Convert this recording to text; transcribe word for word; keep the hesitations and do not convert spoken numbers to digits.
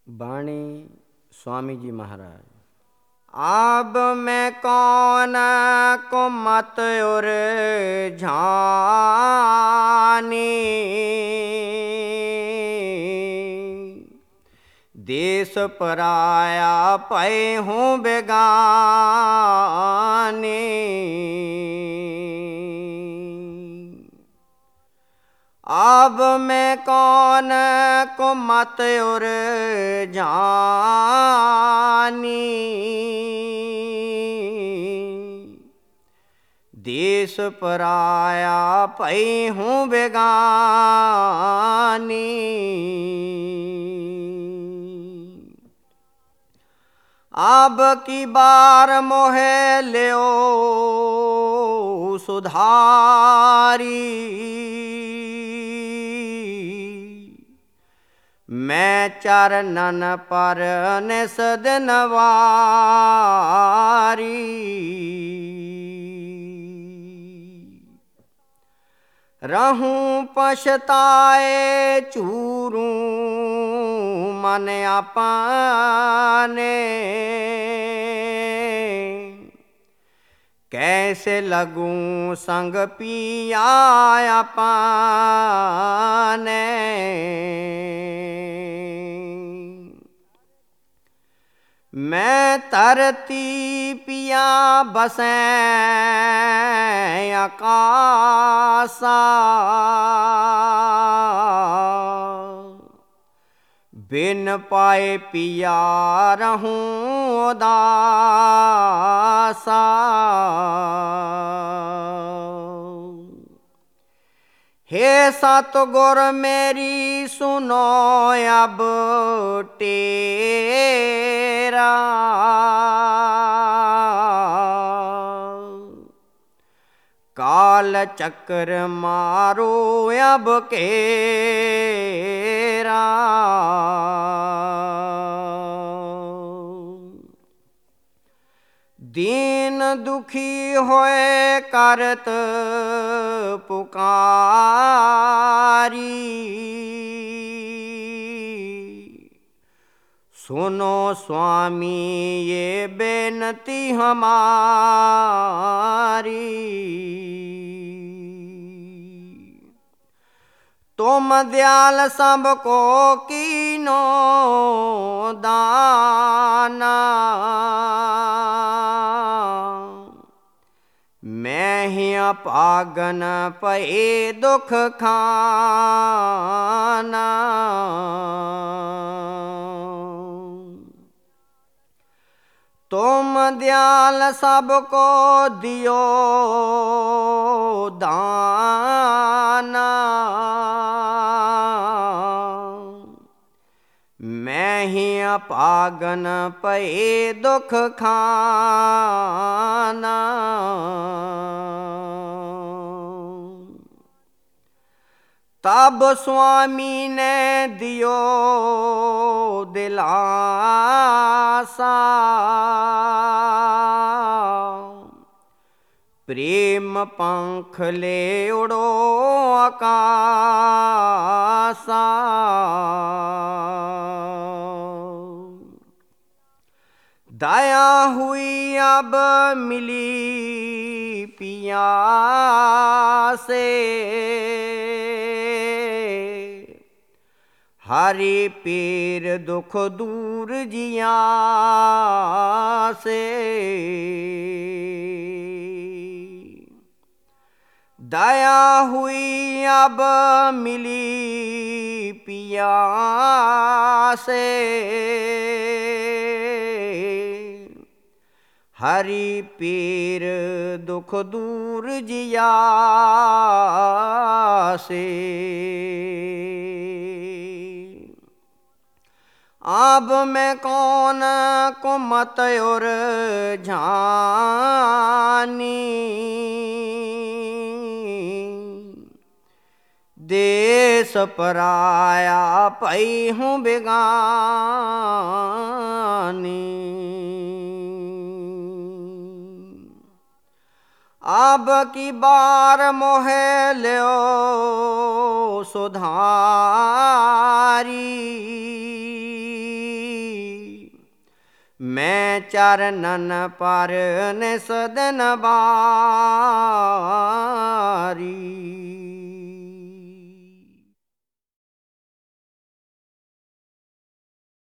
वाणी स्वामी जी महाराज। अब मैं कौन को मत उर झानी, देश पराया पै हूँ बेगानी। अब मैं कौन को मत उर जानी, देश पराया पै हूँ बेगानी। अब की बार मोहे लियो सुधारी, मैं चरणन पर निस दिन वारी। रहूं पछताए चूरूं मन अपने, कैसे लगूं संग पिया अपने। मैं तरती पिया बसें आकाशा, बिन पाए पिया रहूं उदासा। हे सतगुर मेरी सुनो अब टेरा, काल चक्र मारो अब केरा। दीन दुखी होए करत पुकारी, सुनो स्वामी ये बेनती हमारी। तुम दयाल सबको कीनो दाना, मैं ही अपागन पे दुख खाना। तुम दयाल सबको दियो दाना, मैं ही अपागन पे दुख खाना। तब स्वामी ने दियो दिलासा, प्रेम पंख ले उड़ो आकाशा। दया हुई अब मिली पिया से, हरि पीर दुख दूर जिया से। दया हुई अब मिली पिया से, हरि पीर दुख दूर जिया से। अब मैं कौन को मत उर झानी, देश पराया पै हूँ बेगानी। अब की बार मोहे ल्यो सुधारी, मैं चरणन पर निस दिन बारी।